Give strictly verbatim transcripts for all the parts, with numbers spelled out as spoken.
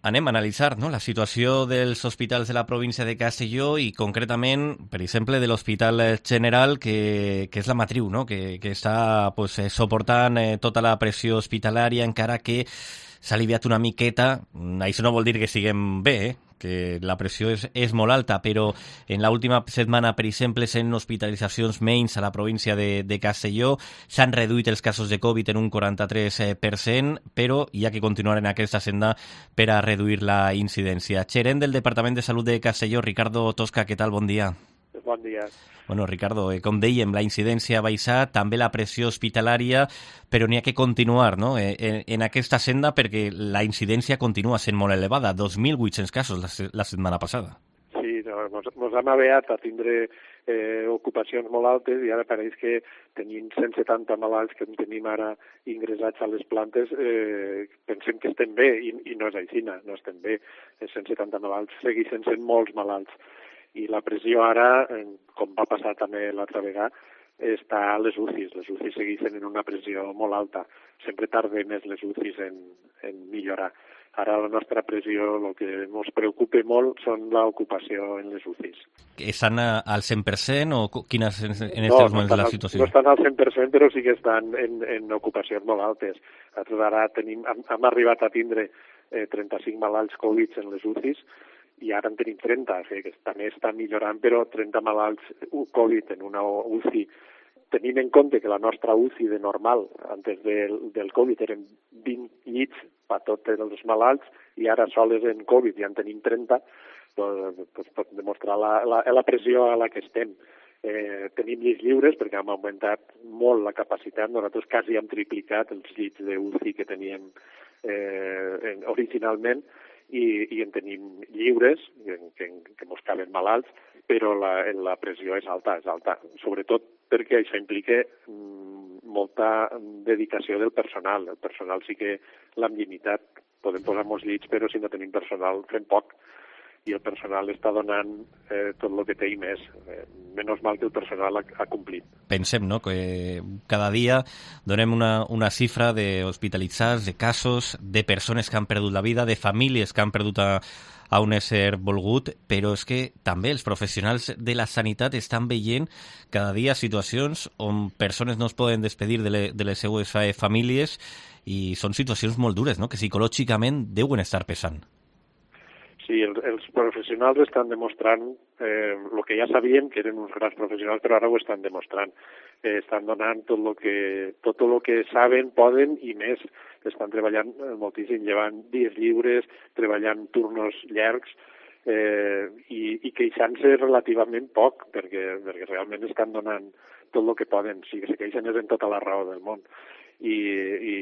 anem a analitzar no, la situació dels hospitals de la província de Castelló i concretament, per exemple, de l'Hospital General, que, que és la matriu, no? que, que està pues, eh, suportant eh, tota la pressió hospitalària, encara que s'ha aliviat una miqueta. Això no vol dir que siguem bé, eh? que la pressió és, és molt alta, però en l'última setmana, per exemple, sent hospitalitzacions menys a la província de, de Castelló, s'han reduït els casos de Covid en un quaranta-tres per cent, però hi ha que continuar en aquesta senda per a reduir la incidència. Gerent del Departament de Salut de Castelló, Ricardo Tosca, què tal? Bon dia. Bon dia. Bueno, Ricardo, eh, com dèiem, la incidència ha baixat, també la pressió hospitalària, però n'hi ha que continuar no? eh, en, en aquesta senda perquè la incidència continua sent molt elevada, dos mil vuit-cents casos la, la setmana passada. Sí, no, mos, mos hem aveat a tindre eh, ocupacions molt altes i ara pareix que tenim cent setanta malalts que tenim ara ingressats a les plantes, eh, pensem que estem bé i, i no és així, no estem bé. Els cent setanta malalts segueixen sent molts malalts. I la pressió ara, com va passar també l'altra vegada, està a les U C Is. Les U C Is segueixen en una pressió molt alta. Sempre tarda més les U C Is en, en millorar. Ara la nostra pressió, el que ens preocupa molt, són l'ocupació en les U C Is. Estan al cent per cent o quina és en aquests no, moments no la al, situació? No estan al cent per cent, però sí que estan en, en ocupacions molt altes. Nosaltres ara tenim, hem, hem arribat a tindre eh, trenta-cinc malalts Covid en les U C Is, i ara en tenim trenta, o sigui que també està millorant, però trenta malalts Covid en una U C I. Tenim en compte que la nostra U C I de normal, antes del, del Covid, eren vint llits per tots els malalts, i ara soles en Covid ja en tenim trenta, doncs, doncs pot demostrar la, la, la pressió a la que estem. Eh, tenim llits lliures perquè hem augmentat molt la capacitat, nosaltres quasi hem triplicat els llits de U C I que teníem eh, originalment, i, i en tenim lliures, que, que, que mos caben malalts, però la, la pressió és alta, és alta, sobretot perquè això implica mm, molta dedicació del personal. El personal sí que l'hem limitat, podem posar molts llits, però si no tenim personal fem poc, i el personal està donant eh, tot el que té i més. Eh, menys mal que el personal ha, ha complit. Pensem no? que cada dia donem una, una xifra d'hospitalitzats, de casos, de persones que han perdut la vida, de famílies que han perdut a, a un ésser volgut, però és que també els professionals de la sanitat estan veient cada dia situacions on persones no es poden despedir de, le, de les seues famílies, i són situacions molt dures, no? que psicològicament deuen estar pesant. Sí, els, els professionals estan demostrant eh, el que ja sabíem, que eren uns grans professionals, però ara ho estan demostrant. Eh, estan donant tot el que, tot el que saben, poden i més. Estan treballant moltíssim, llevant dies lliures, treballant turnos llargs eh, i, i queixant-se relativament poc, perquè, perquè realment estan donant tot el que poden. Si se queixen és en tota la raó del món. I, i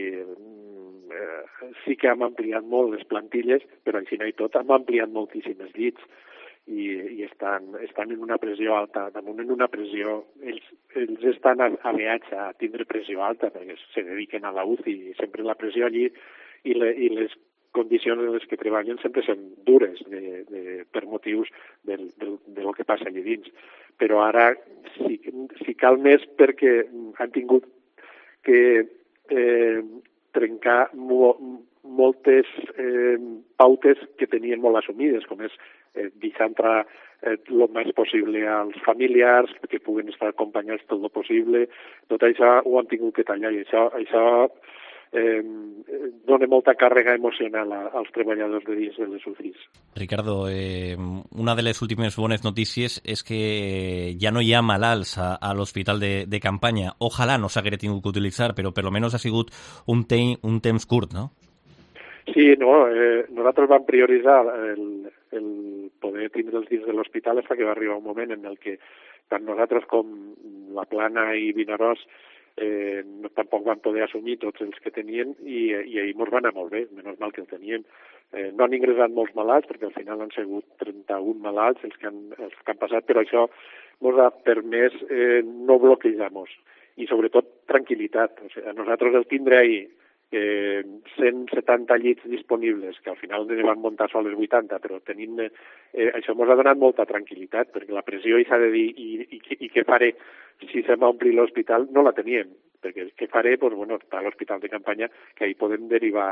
eh, sí que hem ampliat molt les plantilles, però així no i tot, hem ampliat moltíssim els llits i, i estan, estan en una pressió alta, damunt en una pressió, ells, ells estan aveats a tindre pressió alta perquè se dediquen a la U C I i sempre la pressió allí i, le, i les condicions en les que treballen sempre són dures de, de, per motius del, del, del que passa allà dins. Però ara sí, sí cal més perquè han tingut que eh, trencar mo moltes eh, pautes que tenien molt assumides, com és eh, deixar entrar el eh, més possible als familiars, que puguen estar acompanyats tot el possible. Tot això ho han tingut que tallar i això, això eh, dona molta càrrega emocional a, als treballadors de dins de les U C Is. Ricardo, eh, una de les últimes bones notícies és que ja no hi ha malalts a, a l'hospital de, de campanya. Ojalà no s'haguera tingut que utilitzar, però per almenys ha sigut un, te un temps curt, no? Sí, no, eh, nosaltres vam prioritzar el, el poder tindre els dins de l'hospital fins que va arribar un moment en el que tant nosaltres com la Plana i Vinaròs eh, no, tampoc van poder assumir tots els que tenien i, i ahir ens va anar molt bé, menys mal que el tenien. Eh, no han ingressat molts malalts, perquè al final han sigut trenta-un malalts els que han, els que han passat, però això ens ha permès eh, no bloquejar-nos i sobretot tranquil·litat. O sigui, a nosaltres el tindre ahir eh, cent setanta llits disponibles, que al final ne van muntar sols vuitanta, però tenim, eh, això ens ha donat molta tranquil·litat, perquè la pressió hi s'ha de dir, i, i, i què faré si se m'ompli l'hospital, no la teníem, perquè què faré, doncs, bueno, està a l'hospital de campanya, que ahí podem derivar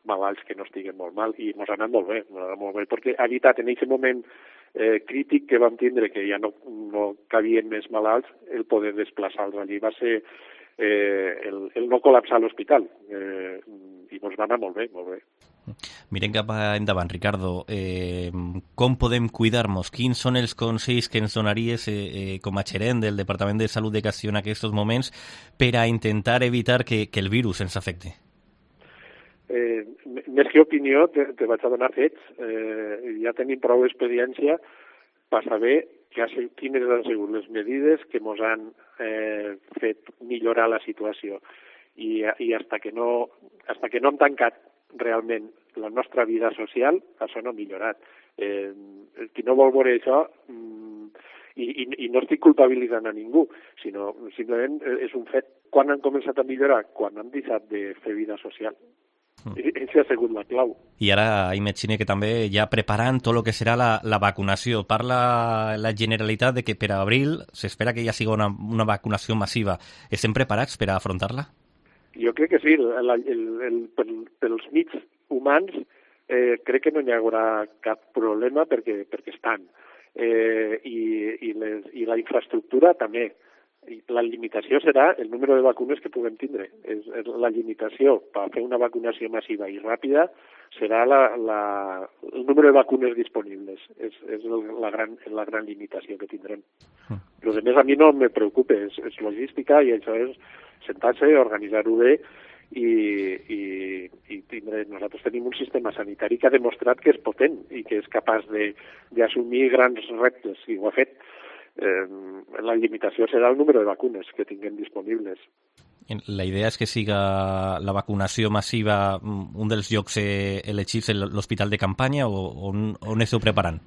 malalts que no estiguen molt mal, i ens ha anat molt bé, ens ha anat molt bé, perquè ha evitat en aquest moment eh, crític que vam tindre, que ja no, no cabien més malalts, el poder desplaçar-los allí va ser eh, el, el no col·lapsar l'hospital, eh, i ens va anar molt bé, molt bé. Mirem cap endavant, Ricardo. Eh, com podem cuidar-nos? Quins són els consells que ens donaries eh, eh, com a gerent del Departament de Salut de Castelló en aquests moments per a intentar evitar que, que el virus ens afecti? Eh, més que opinió, te, te vaig a donar fets. Eh, ja tenim prou experiència per saber que ha, quines han sigut les medides que ens han eh, fet millorar la situació. I, i hasta que no, hasta que no hem tancat realment la nostra vida social, això no ha millorat. Eh, qui no vol veure això, mm, i, i, i no estic culpabilitzant a ningú, sinó simplement és un fet. Quan han començat a millorar? Quan han deixat de fer vida social. Mm. Això ha sigut la clau. I ara imagine que també ja preparant tot el que serà la, la vacunació. Parla la Generalitat de que per abril s'espera que ja sigui una, una vacunació massiva. Estem preparats per a afrontar-la? Jo crec que sí, el, el, el, pel, pels mig humans eh, crec que no hi haurà cap problema perquè, perquè estan. Eh, i, i, les, I la infraestructura també. I la limitació serà el número de vacunes que puguem tindre. És, és la limitació per fer una vacunació massiva i ràpida serà la, la, el número de vacunes disponibles. És, és la, gran, la gran limitació que tindrem. Mm. Lo de més a mi no me preocupa, és, és logística i això és sentar-se, organitzar-ho bé i, i, i tindre, nosaltres tenim un sistema sanitari que ha demostrat que és potent i que és capaç d'assumir grans reptes i ho ha fet. Eh, la limitació serà el número de vacunes que tinguem disponibles. La idea és que siga la vacunació massiva un dels llocs elegits en l'hospital de campanya o on, on esteu preparant?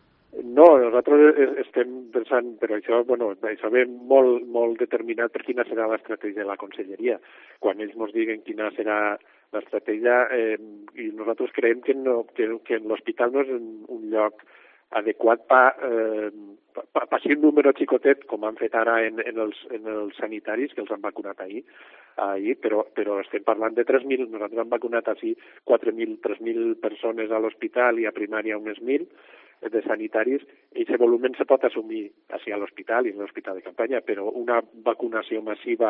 No, nosaltres estem pensant, però això, bueno, això ve molt, molt determinat per quina serà l'estratègia de la conselleria. Quan ells ens diguen quina serà l'estratègia, eh, i nosaltres creiem que, no, que, que l'hospital no és un lloc adequat per eh, pa, pa ser un número xicotet, com han fet ara en, en, els, en els sanitaris, que els han vacunat ahir, ahir però, però estem parlant de tres mil, nosaltres hem vacunat així quatre mil, tres mil persones a l'hospital i a primària unes mil, de sanitaris, i aquest volum se pot assumir així a l'hospital i en l'hospital de campanya, però una vacunació massiva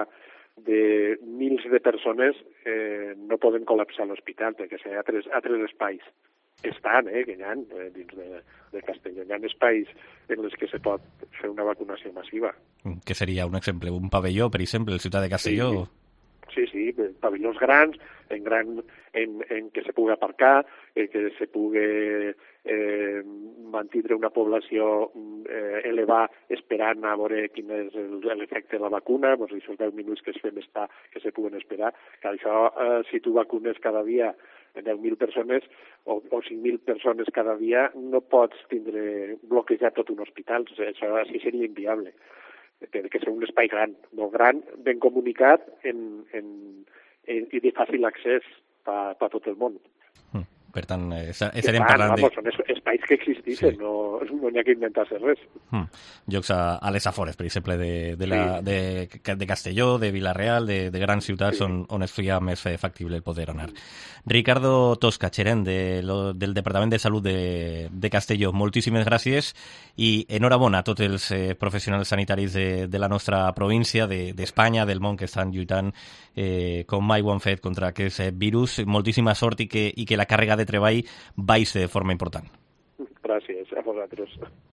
de mils de persones eh, no poden col·lapsar l'hospital, perquè hi ha altres, altres espais que estan, eh, que hi ha eh, dins de, de Castelló. Hi ha espais en els que se pot fer una vacunació massiva. Que seria un exemple? Un pavelló, per exemple, el ciutat de Castelló? Sí, sí, sí, pavellons grans, en, gran, en, en què se pugui aparcar, en què se pugui eh, mantindre una població eh, elevar esperant a veure quin és l'efecte de la vacuna, doncs aquests deu minuts que es fem estar, que se puguen esperar, que això, eh, si tu vacunes cada dia deu mil persones o, o cinc mil persones cada dia, no pots tindre bloquejat tot un hospital, això així seria inviable. Té que ser un espai gran, molt gran, ben comunicat en, en, en, i de fàcil accés per a tot el món. Mm. Per tant, eh, estarem parlant vamos, de... Són espais que existeixen, sí. no, no hi ha que inventar-se res. Mm. Llocs a, a les afores, per exemple, de, de, la, sí. de, de Castelló, de Vila-real, de, de grans ciutats sí. on, on es feia més factible el poder anar. Ricardo Tosca, gerent de, lo, del Departament de Salut de, de Castelló, moltíssimes gràcies i enhorabona a tots els eh, professionals sanitaris de, de la nostra província, d'Espanya, de, del món, que estan lluitant eh, com mai ho han fet contra aquest virus. Moltíssima sort i que, i que la càrrega de treball baixi de forma important. Gràcies a vosaltres.